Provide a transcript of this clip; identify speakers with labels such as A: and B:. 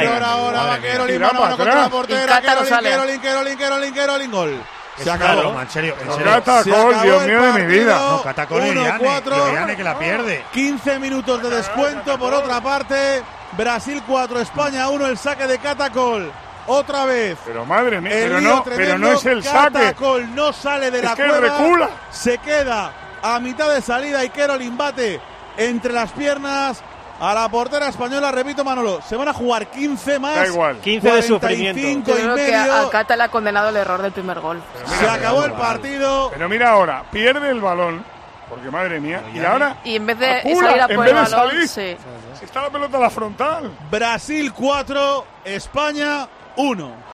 A: interior ahora, va Kerolin, mano contra la portera, Kerolin, gol. Se acabó.
B: En serio.
C: Catacol, Dios mío de mi vida.
B: No, Catacol y Iriane que la pierde.
A: 15 minutos de descuento por otra parte. Brasil 4, España 1, el saque de Catacol. Otra vez.
C: Pero madre mía,
A: pero
C: no es el saque.
A: Catacol no sale de la cueva.
C: Recula.
A: Se queda a mitad de salida y Kerolin bate entre las piernas a la portera española. Repito, Manolo, se van a jugar 15 más.
C: Da igual.
D: 15 de sufrimiento.
E: Yo creo que a Cata le ha condenado el error del primer gol.
A: Se acabó el partido.
C: Pero mira ahora, pierde el balón. Porque madre mía. Y ahora.
E: Y en vez de
C: Acula,
E: salir a por el balón,
C: sí. Está la pelota a la frontal.
A: Brasil 4, España 1.